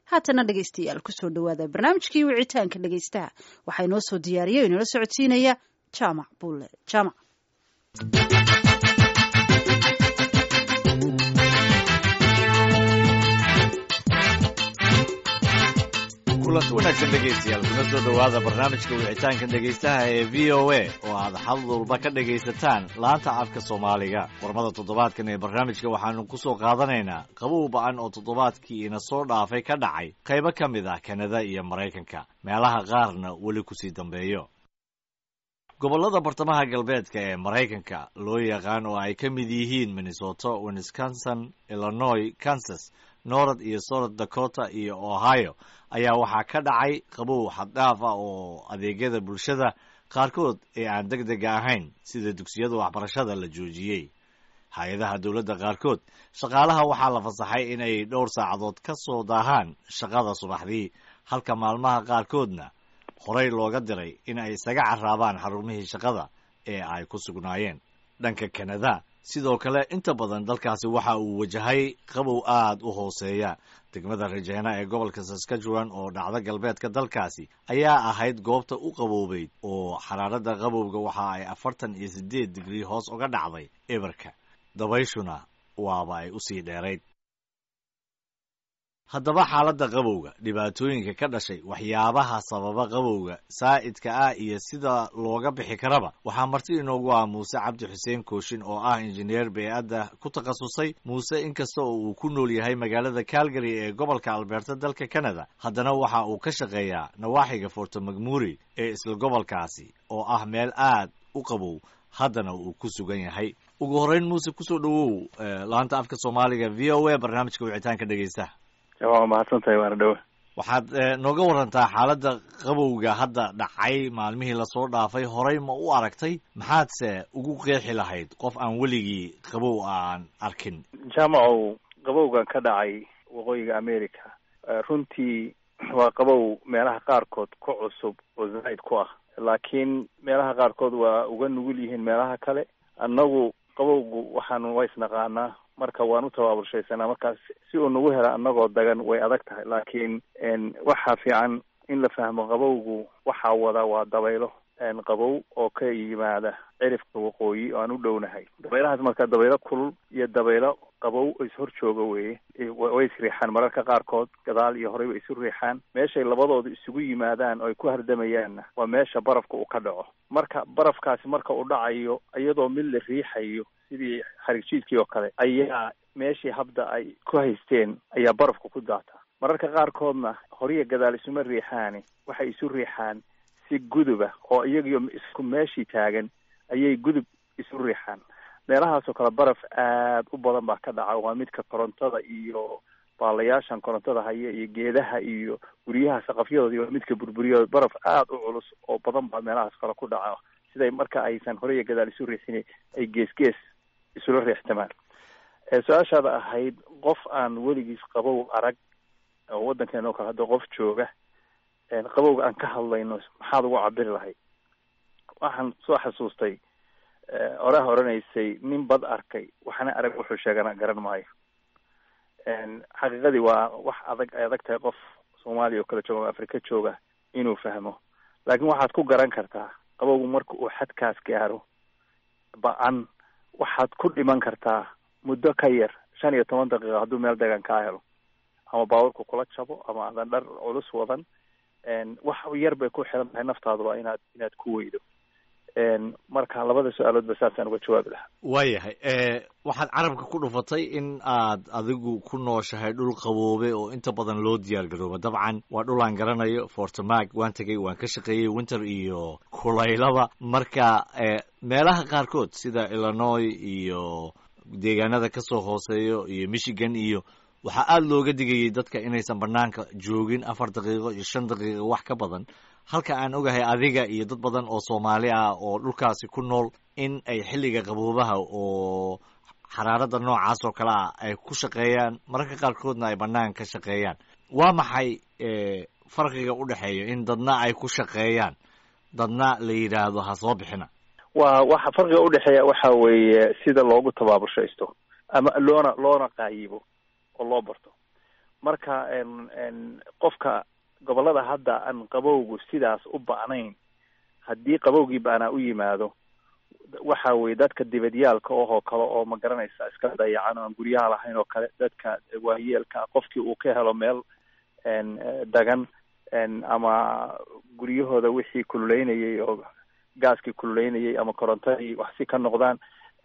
haatana dhegaystayaal kusoo dhawaada barnaamijkii wicitaanka dhegaystaha waxaa inoo soo diyaariyay o inala socodsiinaya jaamac buule jaamac. kulanti wanaagsan dhegaystayaal kuna soo dhowaada barnaamijka wicitaanka dhegaystaha ee v o a oo aad xad walba ka dhegaysataan laanta afka soomaaliga. warmada toddobaadkan ee barnaamijka waxaanu ku soo qaadanaynaa qabow ba'an oo toddobaadkii ina soo dhaafay ka dhacay qaybo ka mid ah kanada iyo maraykanka, meelaha qaarna weli kusii dambeeyo. gobollada bartamaha galbeedka ee maraykanka loo yaqaan oo ay ka mid yihiin Minnesota, Wisconsin, Illinois, Kansas, North iyo South Dakota iyo Ohio ayaa waxaa ka dhacay qabow xad-dhaaf ah oo adeegyada bulshada qaarkood ee aan degdega ahayn sida dugsiyada waxbarashada la joojiyey. hay-adaha dowladda qaarkood shaqaalaha waxaa la fasaxay inay dhowr saacadood ka soo daahaan shaqada subaxdii, halka maalmaha qaarkoodna horey looga diray in ay isaga carraabaan xarumihii shaqada ee ay ku sugnaayeen. dhanka Kanada sidoo kale inta badan dalkaasi waxa uu wajahay qabow aad u hooseeya. degmada Regina ee gobolka Saskatchewan oo dhacda galbeedka dalkaasi ayaa ahayd goobta u qabowbeyd oo xaraaradda qabowga waxa ay 48 digrii hoos uga dhacday eberka, dabayshuna waaba ay u sii dheerayd. haddaba xaaladda qabowga, dhibaatooyinka ka dhashay, waxyaabaha sababa qabowga saa'idka ah iyo sida looga bixi karaba waxaa marti inoogu ah Muuse Cabdi Xuseen Kooshin oo ah injineer bey'adda ku takhasusay. Muuse inkasta oo uu ku nool yahay magaalada Calgary ee gobolka Alberta dalka Canada, haddana waxa uu ka shaqeeyaa nawaaxiga Fort McMurray ee isla gobolkaasi oo ah meel aad u qabow haddana uu ku sugan yahay. ugu horreyn Muuse, kusoo dhawow laanta afka Soomaaliga v o a barnaamijka wicitaanka dhegaystaha. waa mahadsantahay, waana dhowe. waxaad nooga warantaa xaaladda qabowga hadda dhacay maalmihii lasoo dhaafay, horey ma u aragtay? maxaadse ugu qeexi lahayd qof aan weligii qabow aan arkin? jaamacow, qabowgan ka dhacay waqooyiga America runtii waa qabow meelaha qaarkood ku cusub oo zaa'id ku ah, laakiin meelaha qaarkood waa uga nugul yihiin meelaha kale. annagu qabowgu waxaanu waysnaqaanaa, marka waan u tabaabulshaysanaa. markaas si uu nagu hela annagoo dagan way adag tahay, laakiin waxaa fiican in la fahmo qabowgu waxaa wada waa dabaylo qabow oo ka yimaada cirifka waqooyi oo aan u dhownahay. dabaylahaas marka dabaylo kulul iyo dabaylo qabow oo ishor jooga weeye, way isriixaan mararka qaarkood, gadaal iyo horey way isu riixaan. meeshay labadoodu isugu yimaadaan oo ay ku hardamayaanna waa meesha barafka uu ka dhaco. marka barafkaasi marka uu dhacayo iyadoo mid la riixayo sidii xarigjidkii oo kale, ayaa meeshii habda ay ku haysteen ayaa barafku ku daataa. mararka qaarkoodna horiya gadaal isuma riixaani, waxay isu riixaan si guduba oo iyagiyo isku meeshii taagan ayay gudub isu riixaan. meelahaasoo kale baraf aad u badan baa ka dhaca. waa midka korontada iyo baalayaashan korontada haya iyo geedaha iyo guryaha saqafyadooda iyo midka burburiyo baraf aad u culus oo badan baa meelahaas kale ku dhaca, siday marka aysan horiya gadaal isu riixin ay gees isula riixtamaan. su-aashaada ahayd qof aan weligiis qabow arag oo waddankeena oo kale hadda qof jooga, qabowga aan ka hadlayno maxaad ugu cabiri lahayd? waxaan soo xasuustay oraha oranaysay nin bad arkay waxna arag wuxuu sheegana garan maayo. xaqiiqadii waa wax adag tahay qof Soomaaliya oo kale jooga ama Afrika jooga inuu fahmo, laakiin waxaad ku garan kartaa qabowgu marka uu xadkaas gaaro ba'an waxaad ku dhiman kartaa muddo ka yar 15 daqiiqo hadduu meel degan kaa helo, ama baabuurku kula jabo ama aadan dhar culus wadan. wax yar bay ku xiran tahay naftaaduba inaad ku weydo. marka labada su-aalood ba saasaan uga jawaabi lahaa. waayahay, waxaad carabka ku dhufatay in aad adigu ku nooshahay dhul qaboobe oo inta badan loo diyaar garooba. dabcan waa dhul aan garanayo, Fort Mac waan tegey, waan ka shaqeeyey winter iyo kulaylaba. marka meelaha qaarkood sida Illinois iyo deegaanada ka soo hooseeyo iyo Michigan iyo waxaa aad looga digayay dadka inaysan banaanka joogin 4 daqiiqo iyo 5 daqiiqo wax ka badan, halka aan ogahay adiga iyo dad badan oo Soomaali ah oo dhulkaasi ku nool in ay xilliga qaboobaha oo xaraaradda noocaas oo kale ah ay ku shaqeeyaan, mararka qaarkoodna ay banaanka ka shaqeeyaan. waa maxay farqiga u dhexeeya in dadna ay ku shaqeeyaan dadna la yidhaahdo ha soo bixina? waxa farqiga u dhexeeya waxa weeye sida loogu tabaabushaysto ama loona qaayibo oo loo barto. marka qofka gobollada hadda aan qabowgu sidaas u ba'nayn haddii qabowgii ba'naa u yimaado waxa weye dadka dibadyaalka ohoo kale oo ma garanaysa iska dayacan oo aan guryaha lahayn oo kale, dadka waayeelka qofkii uu ka helo meel dagan ama guryahooda wixii kululeynayay oo gaaskii kululeynayay ama korontadii wax si ka noqdaan,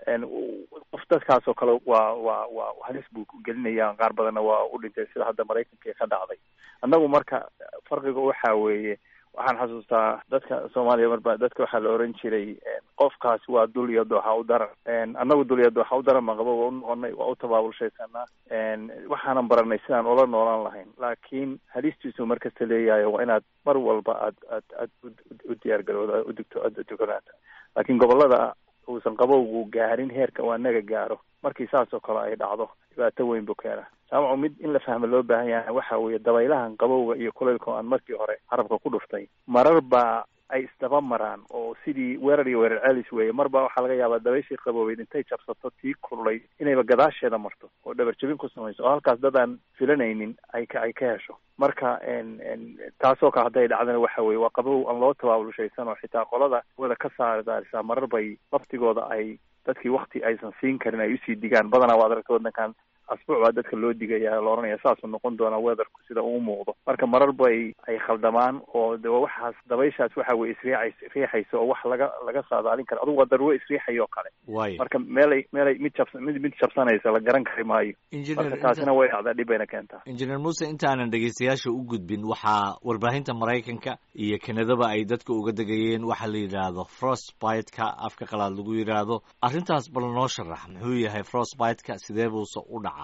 qof dadkaas oo kale waa halis buu gelinaya, qaar badanna waa u dhintay sida hadda Maraykanka ka dhacday. annagu marka farqiga waxa weeye waxaan xasuustaa dadka Soomaaliya marba dadka waxaa la oran jiray qofkaas waa dul iyo dooxa u daran, annagu dul iyo dooxa u daran ma qabo, waa u noqonay, waa u tabaabulshaysanaa, waxaanan baranay sidaan ula noolaan lahayn. laakiin halistiisu markasta leeyahay waa inaad mar walba aad u diyaar garowda u digto aad dukonaata. laakiin gobollada uusan qabowgu gaarin heerka waa naga gaaro, markii saas oo kale ay dhacdo dhibaato weyn buu keenaa. jaamacu mid in la fahmo loo baahan yahay waxa weeye dabaylahan qabowga iyo kulaylka aan markii hore carabka ku dhuftay marar baa ay isdaba maraan oo sidii weerar iyo weerar celis weeye. marba waxaa laga yaabaa dabayshii qaboobeyd intay jabsato tii kululayd inayba gadaasheeda marto oo dhabar jabin ku samayso oo halkaas dad aan filanaynin ay ka hesho. marka taasoo kale hadday dhacdana waxa weeye waa qabow aan loo tabaabulshaysan oo xitaa qolada wada ka saardaarisaa marar bay laftigooda ay dadkii wakti aysan siin karin ay usii digaan. badanaa waad aragta waddankan asbuuc baa dadka loo digaya la oranaya saasuu noqon doonaa weatherku sida uu muuqdo. marka marar bay ay khaldamaan oo de waxaas dabayshaas waxa weye isriixaysa oo wax laga saadaalin kara. adugu waa daruuro isriixayo kale. marka meelay mid jabsanaysa la garan kari maayo. marka taasina way dhacdaa, dhib bayna keentaa. Engineer Muuse, intaanan dhegeystayaasha u gudbin, waxaa warbaahinta Maraykanka iyo Kanadaba ay dadka uga degayeen waxa la yidhaahdo frostbite-ka afka qalaad lagu yidhaahdo. arrintaas bal noo sharax, muxuu yahay frostbite-ka, sidee buuse u dhacaa?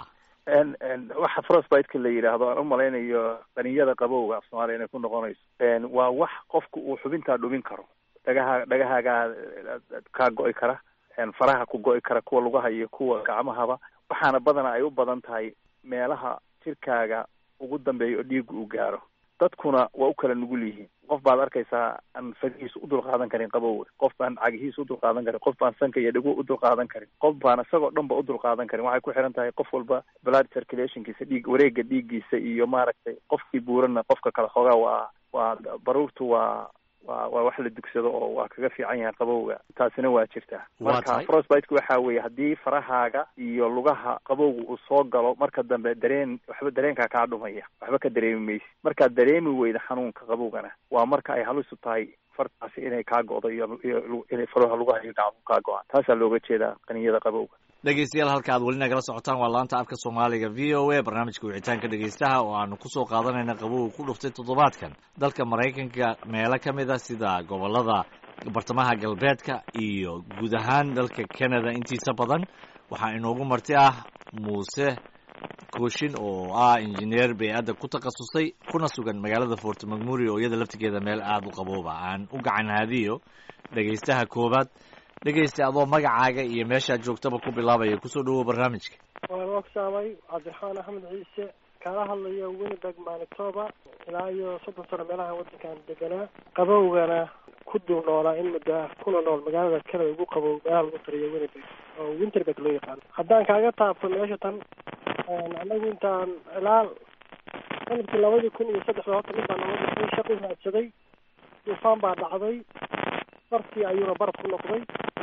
waxa frostbite-ka la yidhaahdo aan u malaynayo qaniyada qabowga af Soomaaliya inay ku noqonayso. waa wax qofku uu xubintaa dhumin karo, dhagahaagaa kaa go'i kara, faraha ku go'i kara, kuwa lugaha iyo kuwa gacmahaba. waxaana badanaa ay u badan tahay meelaha jirkaaga ugu dambeeya oo dhiiga uu gaaro. dadkuna waa u kala nugul yihiin. qof baad arkaysaa aan fadhigiisa u dulqaadan karin qabowga, qof baan cagihiisa u dulqaadan karin, qof baan sanka iyo dhago u dulqaadan karin, qof baan isagoo dhan ba u dulqaadan karin. waxay ku xiran tahay qof walba blood circulationkiisa, wareega dhiiggiisa iyo maaragtay qofkii buurana qofka kale xoogaa waa baruurtu waa wax la dugsado oo waa kaga fiican yahay qabowga. taasina waa jirtaa. marka frostbite-ku waxa weeye haddii farahaaga iyo lugaha qabowga uu soo galo, marka dambe waxba dareenkaa kaa dhumaya, waxba ka dareemi maysi. markaad dareemi weyda xanuunka qabowgana waa marka ay halisu tahay fartaasi inay kaa go'do iyo inay faraha lugaha iyo gacmuhu kaa go'aan. taasaa looga jeedaa qaniyada qabowga. dhegeystayaal, halka aad weli nagala socotaan waa laanta afka Soomaaliga VOA, barnaamijka wicitaanka dhegeystaha oo aanu kusoo qaadanayna qabowga ku dhuftay toddobaadkan dalka Maraykanka meelo ka mid ah sida gobollada bartamaha galbeedka iyo guud ahaan dalka Canada intiisa badan. waxaa inoogu marti ah Muuse Kooshin oo ah injineer bey'adda ku takhasusay kuna sugan magaalada Fort McMurray oo iyada laftigeeda meel aad u qabooba. aan u gacan haadiyo dhegeystaha koobaad. dhegeysta adoo magacaaga iyo meeshaad joogtaba ku bilaabaya, kusoo dhawow barnaamijka. waan ogsaamay cabdiraxmaan axmed ciise, kaala hadlaya Winnipeg, Manitoba. ilaa iyo 30 sano meelaha waddankan deganaa, qabowgana ku dul noolaa in muddo ah, kuna nool magaalada Canada ugu qabow meelaha lagu tiriyo Winnipeg oo Winterberg loo yaqaano. haddaan kaaga taabto meesha tan, anagu intaan ilaa sanadkii 2003 horta mid baa nala dhashay, shaqo raadsaday, duufaan baa dhacday, dartii ayuuna baraf ku noqday.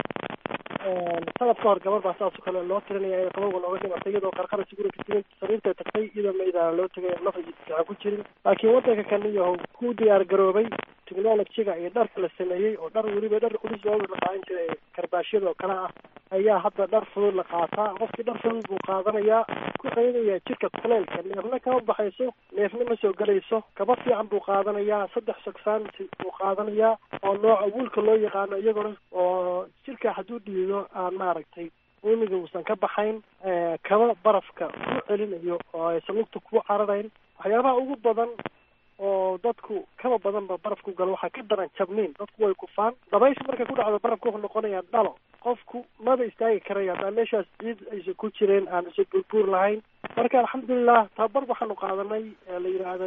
sanad ka hor gabar baa saas oo kale loo tirinaya inay qabowga nooga dhimatay iyadoo qarqara sigurika timid sariirtay tagtay iyadoo maydaana loo tegay naf fiican ku jirin. laakiin waddanka kaniyahow ku diyaar garoobay technology-ga iyo dharka la sameeyey oo dhar weliba dhar culus looga qaadan jiray karbaashyada oo kale ah ayaa hadda dhar fudud la qaataa. qofkii dhar fudud buu qaadanayaa, ku qaydaya jirka kuleylka, neefna kama baxayso, neefna ma soo gelayso. kaba fiican buu qaadanayaa, 3 sogsaan buu qaadanayaa oo nooca wuulka loo yaqaano, iyagoo oo jirka hadduu dhiido aan maaragtay uumiga uusan ka baxayn, kaba barafka ku celinayo oo aysan lugta ku cararayn. waxyaabaha ugu badan oo dadku kaba badanba barafku galo waxaa ka daran jabniin. dadku way kufaan, dabaysha markay ku dhacdo barafku wuxuu noqonayaa dhalo, qofku maba istaagi karaya haddaan meeshaas ciid aysan ku jireen, aan isu burbuur lahayn. marka alxamdulilah tababar waxaanu qaadanay la yidhaahda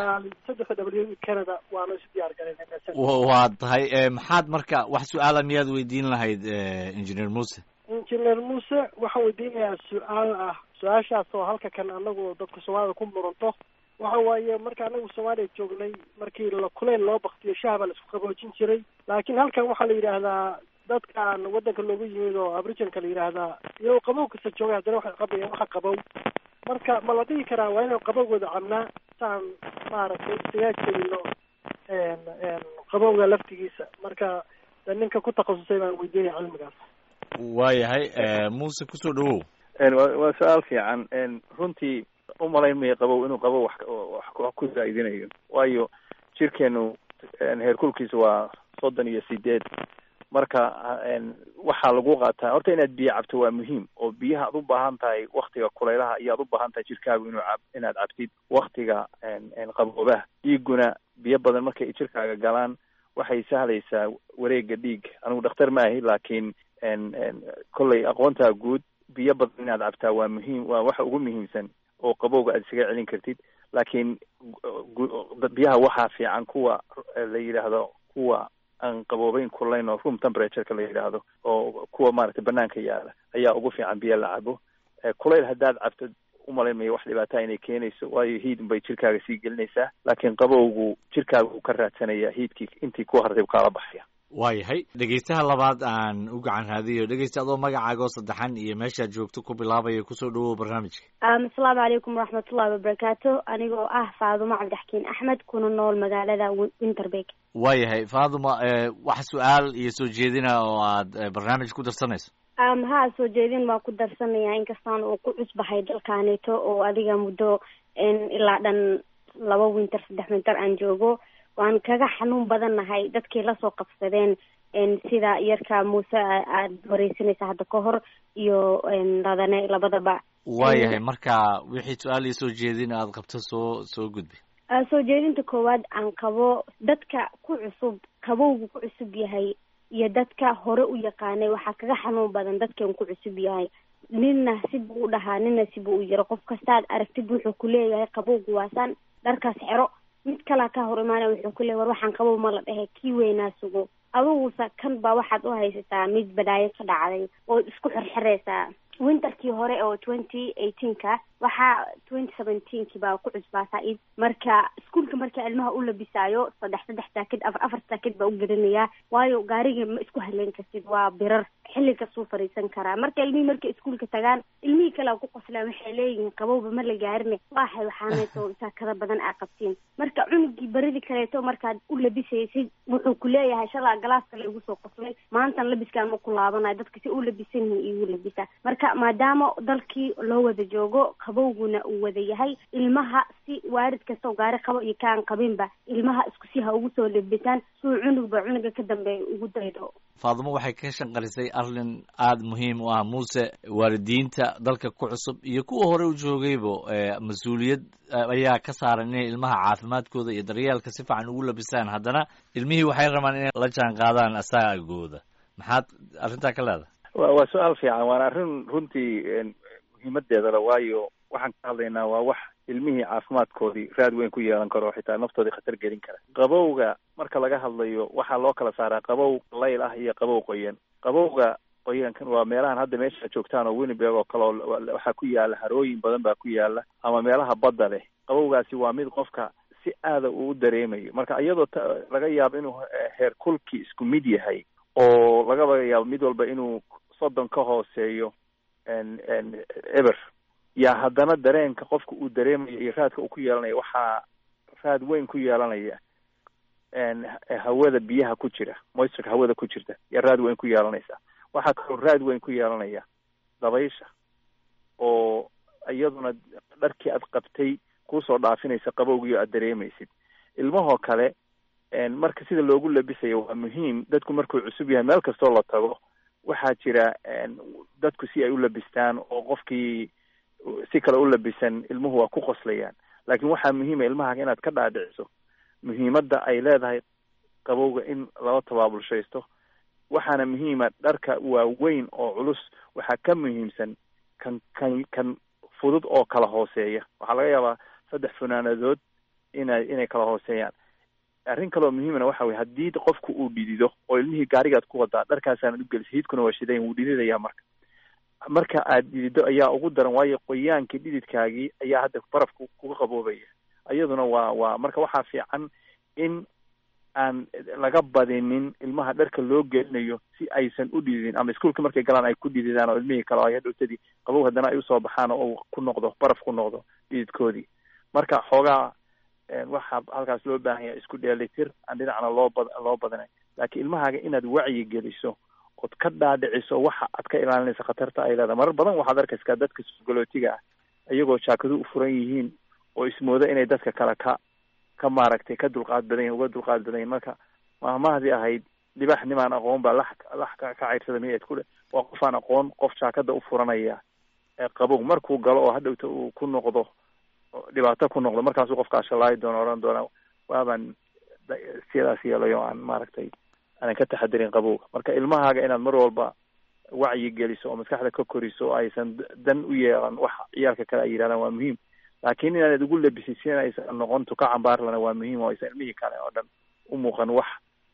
3W Canada, waana isu diyaar gareynay. waa tahay. maxaad marka wax su-aala miyaad weydiin lahayd engineer Muuse? injineer muuse waxaan weydiinayaa su-aal ah, su-aashaas oo halka kan anagu dadka soomaalida ku muranto. waxa waaye marka anagu Soomaaliya joognay markii la kuleyl loo baktiyo shahaba la isku qaboojin jiray, laakiin halkan waxaa la yidhaahdaa dadkaan wadanka loogu yimid oo aboriginka la yidhaahdaa iyagoo qabow kasta joogay haddana waxay qabayaan waxa qabow. marka ma la dhihi karaa waa inaan qabowgooda cabnaa saan maaragtay isaga jelino qabowga laftigiisa? marka ninka ku takhasusay baan weydiinaya cilmigaas. waayahay muuse kusoo dhawow. waa su-aal fiican. runtii umalayn maya qabow inuu qabow wax ku zaa'idinayo, waayo jirkeenu heerkulkiisa waa 38. marka waxaa lagu qaataa horta inaad biyo cabto waa muhiim, oo biyaha aad u baahan tahay waktiga kulaylaha iyo aad u baahan tahay jirkaagu inaad cabtid waktiga qaboobaha. dhiiguna biyo badan markay jirkaaga galaan waxay sahlaysaa wareega dhiig. anigu dhakhtar ma ahi, laakiin kollay aqoontaa guud biyo badan inaad cabtaa waa muhiim, waa waxa ugu muhiimsan oo qabowga aad isaga celin kartid. laakiin biyaha waxaa fiican kuwa la yidhaahdo kuwa aan qaboobeyn kulayn oo room temperatureka la yidhaahdo, oo kuwa maaragtay banaanka yaala ayaa ugu fiican biyo la cabo. kulayl haddaad cabto umalayn mayo wax dhibaataa inay keenayso, waayo hiid bay jirkaaga sii gelinaysaa. laakiin qabowgu jirkaaga uu ka raadsanaya hiidkii intii ku hartay kaala baxaya. waayahay dhegeystaha labaad aan u gacan raadiyo. dhegeysta adoo magacaaga oo saddexan iyo meeshaad joogto ku bilaabaya kusoo dhawow barnaamijka. asalaamu calaykum waraxmatullahi wabarakaatu. anigoo ah Faadumo Cabdixakiin Axmed, kuna nool magaalada Winterberg. waayahay Faaduma, wax su-aal iyo soo jeedina oo aad barnaamij ku darsanayso? ha soo jeedin waa ku darsanaya, inkastaan oo ku cusbahay dalkaaneeto oo adiga muddo ilaa dhan 2 winter 3 winter aan joogo. waan kaga xanuun badannahay dadkii lasoo qabsadeen sida yarka muuse aad wareysanaysa hadda ka hor iyo radane labadaba. waayahay marka wixii su-aal iyo soo jeedin aad qabto soo gudbi. soo jeedinta koowaad aan qabo, dadka ku cusub qabowgu ku cusub yahay iyo dadka hore u yaqaanay waxaa kaga xanuun badan dadkan ku cusub yahay. nina sibuu u dhahaa, nina sibuu u yiro. qof kastaad aragtid wuxuu ku leeyahay qabowgu waasaan, dharkaas xero. mid kalaa ka hor imaanaya wuxuu ku leeyahay war waxaan qabow ma la dhehe, kii weynaa sugo. adugusa kan baa waxaad u haysataa mid badaayo ka dhacday oo isku xirxiraysaa. winterkii hore oo 2018ka waxaa 2017kii baa ku cusbaataa id. marka iskuulka marka ilmaha u labisaayo 3 jaakad 4 jaakad baa u gelinayaa, waayo gaariga ma isku haleyn kartid, waa birar xilli kasuu fariisan karaa. marka ilmihii markay iskuulka tagaan ilmihii kale ku qoslaan waxay leeyihiin qabowba ma la gaarine waxay waxaaneeto jaakada badan aa qabtiin. marka cunugii baridii kaleeto markaad u labisaysid wuxuu ku leeyahay shalaa galaaska la igu soo qoslay, maantan labiskaan ma ku laabanayo, dadka si u labisan yihiin igu labisa. marka maadaama dalkii loo wada joogo qabowguna uu wada yahay, ilmaha si waarid kastoo gaari qabo iyo kaan qabinba ilmaha isku si ha ugu soo labisaan suu cunugba cunuga ka dambeeya ugu daydo. Faadumo waxay ka shanqalisay arrin aada muhiim u ah. muuse, waalidiinta dalka ku cusub iyo kuwa hore u joogaybo mas-uuliyad ayaa ka saaran inay ilmaha caafimaadkooda iyo daryeelka si fiican ugu labisaan. haddana ilmihii waxay rabaan inay la jaan qaadaan asaagooda. maxaad arrintaa ka leedahay? waa su-aal fiican, waana arrin runtii muhiimadeeda le, waayo waxaan ka hadlaynaa waa wax ilmihii caafimaadkoodii raad weyn ku yeelan karo, xitaa naftoodii khatar gelin kara. qabowga marka laga hadlayo waxaa loo kala saaraa qabow layl ah iyo qabow qoyan. qabowga qoyankan waa meelahan hadda meesha joogtaan oo Winnipeg oo kale waxaa ku yaala harooyin badan baa ku yaala, ama meelaha badda leh. qabowgaasi waa mid qofka si aada uu dareemayo. marka iyadoo laga yaabo inuu heer kulkii isku mid yahay, oo laga yaabo mid walba inuu 30 ka hooseeyo eber, yaa haddana dareenka qofka uu dareemayo iyo raadka uu ku yeelanayo waxaa raad weyn ku yeelanaya hawada biyaha ku jira, moisturka hawada ku jirta yaa raad weyn ku yeelanaysa. waxaa kaloo raad weyn ku yeelanaya dabaysha, oo iyaduna dharkii aad qabtay kusoo dhaafinaysa qabowgii aad dareemaysid. ilmahoo kale marka sida loogu labisayo waa muhiim. dadku markuu cusub yahay meel kastoo la tago waxaa jira dadku si ay u labistaan, oo qofkii si kale u labisan ilmuhu waa ku qoslayaan. laakiin waxaa muhiima ilmaha inaad ka dhaadhiciso muhiimadda ay leedahay qabowga in lala tabaabulshaysto. waxaana muhiima dharka waaweyn oo culus waxaa ka muhiimsan kan fudud oo kala hooseeya. waxaa laga yaabaa 3 funaanadood inay kala hooseeyaan. arrin kaloo muhiimana waxa weye haddii qofku uu dhidido oo ilmihii gaarigaad ku wadaa dharkaasaan u gelis, hiidkuna waa shidayn, wuu dhididayaa. marka marka aad dhidido ayaa ugu daran, waayo qoyaankii dhididkaagii ayaa hadda barafku kuga qaboobaya. iyaduna waa marka waxaa fiican in aan laga badinin ilmaha dharka loo gelinayo si aysan u dhididin, ama iskuolka markay galaan ay ku dhididaan oo ilmihii kale ay hadhowtadii qabow haddana ay usoo baxaan oo ku noqdo baraf ku noqdo dhididkoodii. marka xoogaa waxaa halkaas loo baahan yahay isku dheelitir, aan dhinacna loo badanay, laakiin ilmahaaga inaad wacyi geliso ood ka dhaadhiciso waxa aad ka ilaalinaysa khatarta ay leedahay. marar badan waxaad arkaysaa dadka sugolootiga ah iyagoo jaakadu u furan yihiin oo ismooda inay dadka kale ka maaragtay ka dulqaad badan yihin, uga dulqaad badan yihin. marka mahmahdii ahayd libax nimaan aqoon baa lax ka cayrsada miyayd ku waa qof aan aqoon, qof jaakada u furanaya qabow markuu galo oo hadhowta uu ku noqdo dhibaato ku noqdo, markaasuu qofkaa shalaayi doona, odhan doona waabaan sidaas yeelayo aan maaragtay aanan ka taxadirin qabowga. marka ilmahaaga inaad mar walba wacyi geliso oo maskaxda ka koriso oo aysan dan u yeelan waxa ciyaalka kale ay yidhahdaan waa muhiim, laakiin inaanad ugu labisisin aysan noqon tuka cambaarlana waa muhiim, oo aysan ilmihii kale oo dhan u muuqan wax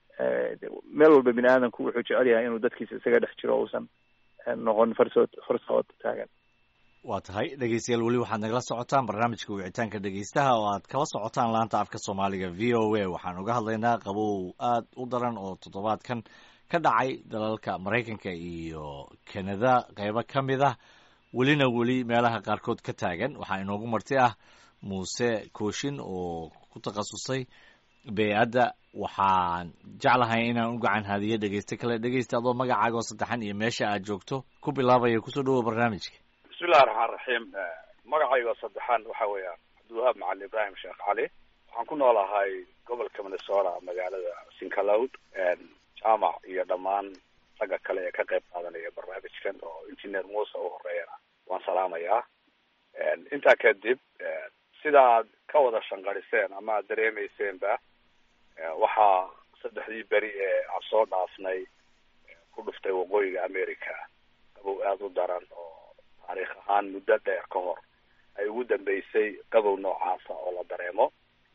meel walba bini aadamku wuxuu jecel yahay inuu dadkiisa isaga dhex jiro, uusan noqon farsood taagan. waa tahay dhegeystayaal, weli waxaad nagala socotaan barnaamijka wicitaanka dhegeystaha oo aad kala socotaan laanta afka soomaaliga VOA. waxaan uga hadlaynaa qabow aad u daran oo toddobaadkan ka dhacay dalalka Maraykanka iyo Canada qaybo ka mid ah, weli meelaha qaarkood ka taagan. waxaa inoogu marti ah Muuse Kooshin oo ku takhasusay bey'adda. waxaan jeclahay inaan u gacan hadiyo dhegeyste kale. dhegeysta adoo magacaaga oo saddexan iyo meesha aad joogto ku bilaabaya, kusoo dhawow barnaamijka. bismillahi raxmaan raxiim. magacayga saddexan waxa weeyaan cabdiwahaab macalin ibraahim sheekh cali. waxaan ku noolahay gobolka Minnesota, magaalada Sinclair. jaamac iyo dhammaan ragga kale ee ka qayb qaadanaya barnaamijkan oo engineer Muuse u horeeyana waan salaamayaa. intaa kadib sidaad ka wada shanqariseen ama aad dareemayseenba waxaa 3 beri ee aan soo dhaafnay ku dhuftay waqooyiga America qabow aad u daran oo taariikh ahaan muddo dheer ka hor ay ugu dambeysay qabow noocaasa oo la dareemo.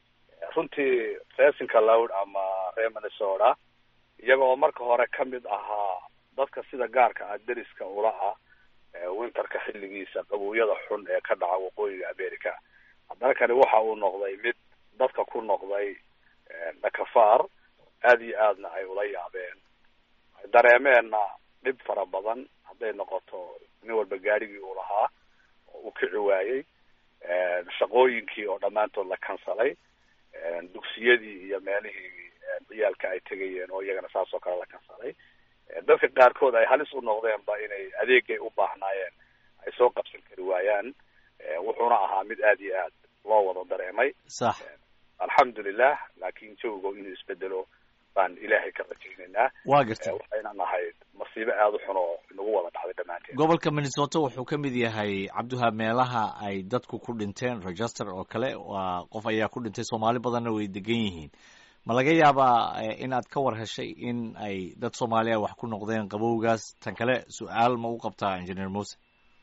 runtii reesinka lawd ama reer Minnesota iyaga oo marka hore ka mid ahaa dadka sida gaarka ah deriska ula ah winterka xilligiisa qabowyada xun ee ka dhaca waqooyiga America, haddana kani waxa uu noqday mid dadka ku noqday dhakafaar aad iyo aadna ay ula yaabeen, ay dareemeenna dhib fara badan hadday noqoto nin walba gaarigii uu lahaa oo uu kici waayey, shaqooyinkii oo dhammaantood la kansalay, dugsiyadii iyo meelihii ciyaalka ay tegayeen oo iyagana saas oo kale la kansalay. dadka qaarkood ay halis u noqdeenba inay adeegay u baahnaayeen ay soo qabsan kari waayaan. wuxuuna ahaa mid aad iyo aad loo wada dareemay. sax. alxamdulilah, laakiin jawgo inuu isbedelo baan ilaahay ka rajaynaynaa. waa gartay. waxayna nahayd masiibo aad u xun oo inagu wada dhacday dhammaanteed. gobolka Minnesota wuxuu ka mid yahay cabdiwahaab meelaha ay dadku ku dhinteen. Rochester oo kale waa qof ayaa ku dhintay, Soomaali badanna way degan yihiin. ma laga yaabaa inaad ka war heshay in ay dad Soomaaliya wax ku noqdeen qabowgaas? tan kale su-aal ma u qabtaa engineer Muuse?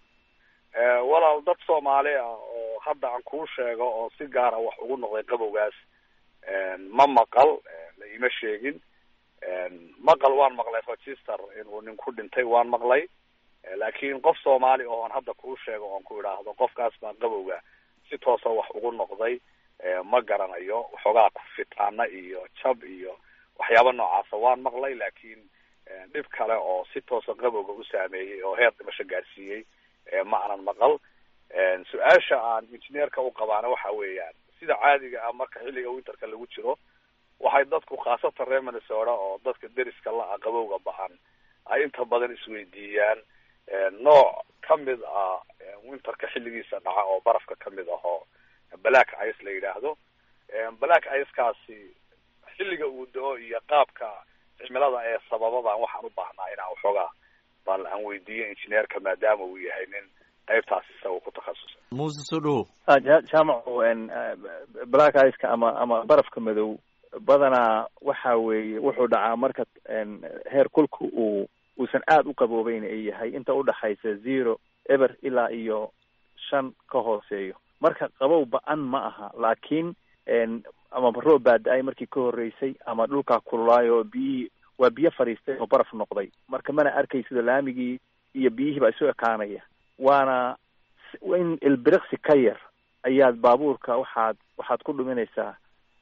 walaal, dad Soomaali ah oo hadda aan kuu sheego oo si gaara wax ugu noqday qabowgaas ma maqal, la ima sheegin. maqal waan maqlay Rochester inuu nin ku dhintay waan maqlay, laakiin qof Soomaali oo aan hadda kuu sheego oon ku idhaahdo qofkaas baa qabowga si toosa wax ugu noqday ma garanayo. waxoogaa ku fitaana iyo jab iyo waxyaaba noocaasa waan maqlay, laakiin dhib kale oo si toosa qabowga u saameeyey oo heer dhimasho gaarsiiyey ma aanan maqal. su-aasha aan injineerka u qabaana waxa weeyaan sida caadiga ah marka xilliga winterka lagu jiro waxay dadku khaasatan reer Minnesota oo dadka deriska la qabowga ba'an ay inta badan isweydiiyaan nooc ka mid ah winterka xilligiisa dhaca oo barafka ka mid ah oo black ice la yidhaahdo. black ice-kaasi xilliga uu da'o iyo qaabka cimilada ee sababadan waxaan u baahnaa inaan waxoogaa bal aan weydiiyo injineerka maadaama uu yahay nin qaybtaas isaga ku takhasusay. Muuse soo dhawow. jaamacu black ice-ka ama barafka madow badanaa waxa weeye wuxuu dhacaa marka heer kulku uusan aad u qaboobeyn ay yahay inta udhaxaysa 0 eber ilaa iyo 5 ka hooseeyo. marka qabow ba-an ma aha, laakiin ama roob baa da-ay markii ka horreysay ama dhulkaa kululaayo biyihii waa biyo fadhiistay oo baraf noqday. marka mana arkay sida laamigii iyo biyihii baa isu ekaanaya, waana in ilbiriqsi ka yar ayaad baabuurka waxaad ku dhuminaysaa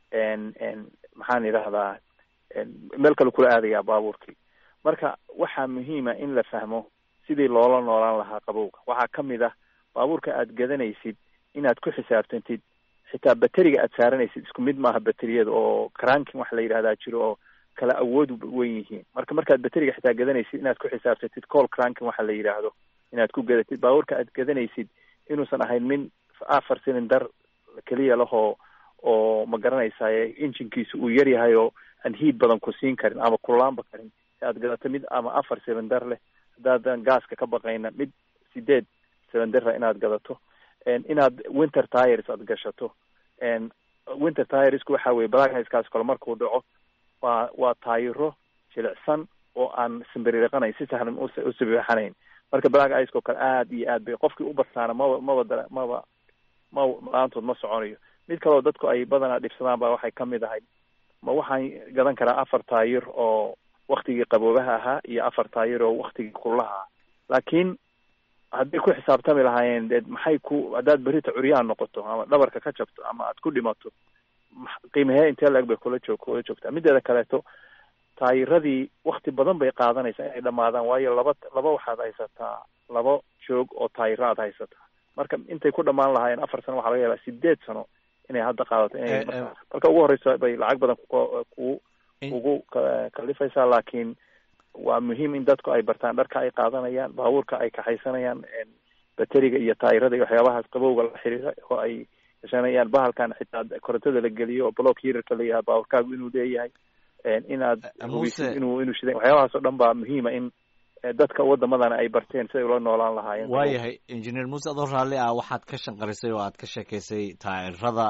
maxaan idhahdaa meel kale kula aadayaa baabuurkii. marka waxaa muhiima in la fahmo sidii loola noolaan lahaa qabowga. waxaa kamid ah baabuurka aad gadanaysid inaad ku xisaabtantid, xitaa bateriga aad saaranaysid isku mid maaha bateriyada, oo cranking wax la yidhahdaa jiro oo kala awood wen yihiin. markaad bateriga xitaa gadanaysid inaad ku xisaabtantid call cranking waxa la yidhaahdo inaad ku gadatid. baabuurka aad gadanaysid inuusan ahayn min 4 cylinder keliya lahoo oo ma garanaysaay injinkiisu uu yar yahay oo aan hiid badan ku siin karin ama kulaanba karin. aad gadato mid ama 4 cylinder leh, haddaadan gaaska ka baqayna mid 8 cylinder inaad gadato. inaad winter tires aad gashato. winter tiresku waxa weye black ice kale markuu dhaco waa taayiro jilicsan oo aan simbiriiqanayn, si sahlan u sibixanayn. marka black ice oo kale aad iyo aad bay qofkii u bartaana maba maantood ma soconayo. mid kaleo dadku ay badanaa dhibsadaan baa waxay kamid ahay, ma waxaan gadan karaa 4 taayir oo waktigii qaboobaha ahaa iyo 4 taayir oo waktigii kululaha ahaa. laakiin hadday ku xisaabtami lahaayeen haddaad berita curyaan noqoto ama dhabarka ka jabto ama aad ku dhimato, qiimahee intee la-eg bay kula joogtaa. mideeda kaleeto taayiradii wakti badan bay qaadanaysaa inay dhamaadaan, waayo laba waxaad haysataa 2 joog oo taayiro aad haysataa. marka intay ku dhamaan lahaayeen 4 sano waxaa laga yaabaa 8 sano inay hadda qaadato. marka ugu horeysa bay lacag badan ugu kalifaysaa. laakiin waa muhiim in dadku ay bartaan dharka ay qaadanayaan, baabuurka ay kaxaysanayaan, bateriga iyo taayirada iyo waxyaabahaas qabowga la xiriira oo ay gashanayaan. bahalkan xitaa korontada la geliyo oo block heaterka la yidhaha baabuurkaagu inuu leeyahay, inaad hubisid inuu shidan. waxyaabahaas oo dhan baa muhiima in dadka wadamadan ay barteen siday ula noolaan lahaayeen. waayahay engineer Muuse, adoo raalli ah waxaad ka shanqarisay oo aad ka sheekaysay taayirada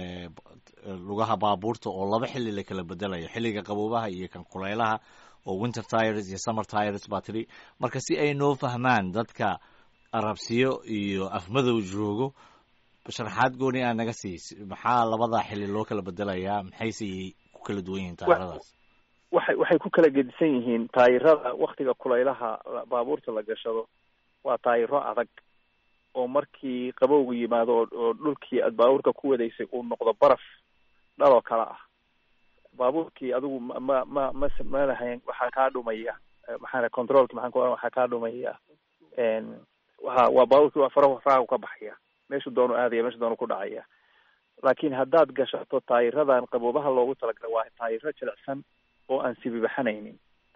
lugaha baabuurta oo 2 xilli la kala bedelayo, xilliga qaboobaha iyo kan kulaylaha oo winter tires iyo summer tires baa tiri. marka si ay noo fahmaan dadka arabsiyo iyo afmadow joogo, sharaxaad gooni aa naga siis, maxaa 2 xilli loo kala bedelayaa, maxayse ku kala duwan yihiin taayiradaas? waxay ku kala gedisan yihiin. taayirada waktiga kulaylaha baabuurta la gashado waa taayiro adag oo markii qabowgu yimaado oo dhulkii aad baabuurka ku wadaysay uu noqdo baraf dhaloo kale ah, baabuurkii adigu ma lahayn, waxaa kaa dhumaya controlki waxaa kaa dhumaya. waa baabuurkii waa faraha ka baxaya, meeshu doonu aadaya, meeshu doonu ku dhacaya. laakiin haddaad gashato taayiradan qaboobaha loogu talagalay waa taayiro jilicsan oo aan sibibaxanaynin.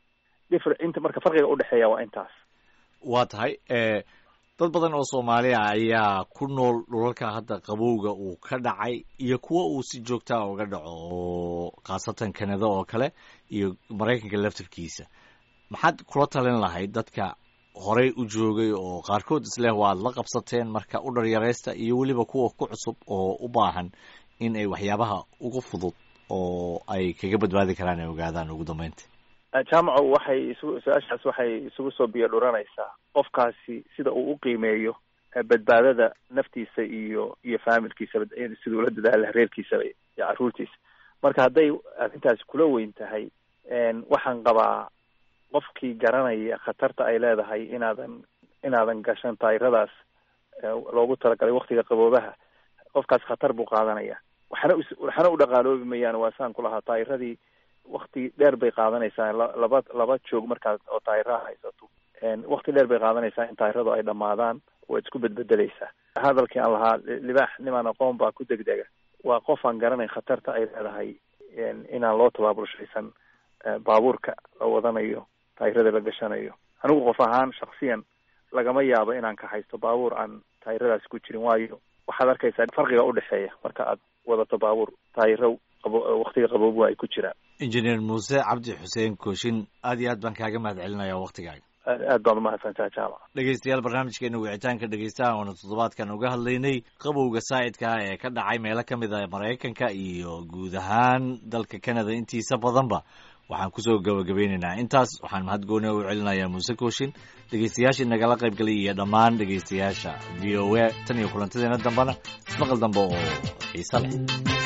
inta marka farqiga udhexeeya waa intaas. waa tahay dad badan oo Soomaaliya ayaa ku nool dhulalka hadda qabowga uu ka dhacay iyo kuwa uu si joogtaa uga dhaco, oo khaasatan Canada oo kale iyo Mareykanka laftirkiisa. maxaad kula talin lahayd dadka horey u joogay oo qaarkood isleh waad la qabsateen, marka u dharyareysta, iyo weliba kuwa ku cusub oo u baahan in ay waxyaabaha ugu fudud oo ay kaga badbaadi karaan ay ogaadaan ugu dambeynta? jaamaco su-aashaas waxay isugu soo biyo dhuranaysaa qofkaasi sida uu u qiimeeyo badbaadada naftiisa iyo faamilkiisaba, siduu la dadaala reerkiisaba iyo caruurtiisa. marka hadday arrintaasi kula weyn tahay, waxaan qabaa qofkii garanaya khatarta ay leedahay inaadan gashan taayiradaas loogu talagalay waktiga qaboobaha, qofkaas khatar buu qaadanaya. waxna u dhaqaaloobi mayaan. waa saan kulahaa, taayiradii wakti dheer bay qaadanaysaa. laba joog markaad oo taayiraha haysato, wakti dheer bay qaadanaysaa in taayiradu ay dhamaadaan, waad isku bedbedelaysaa. hadalkii aan lahaa libaax nimaan aqoon baa ku degdega, waa qof aan garanayn khatarta ay leedahay inaan loo tabaaburshaysan baabuurka la wadanayo, taayirada la gashanayo. anigu qof ahaan shaksiyan lagama yaabo inaan ka haysto baabuur aan taayiradaasi ku jirin, waayo waxaad arkaysaa farqiga udhexeeya marka aad wadato baabuur taayiro waktiga qaboobuha ay ku jiraan. engineer Muuse Cabdi Xuseen Kooshin, aad iyo aad baan kaaga mahad celinaya waktigaaga. aad baad umahadsantaha jaamac. dhegeystayaal, barnaamijkeena wicitaanka dhegeystaha oona toddobaadkan uga hadlaynay qabowga saa'idka ee ka dhacay meelo ka mid ah Mareykanka iyo guud ahaan dalka Canada intiisa badanba. waxaan kusoo gabagabeynaynaa intaas. waxaan mahad gooni u celinayaa Muuse Kooshin, dhegeystayaashii nagala qayb galay iyo dhammaan dhegeystayaasha VOA. tan iyo kulantadeena dambana ismaqal dambe oo xiiso leh.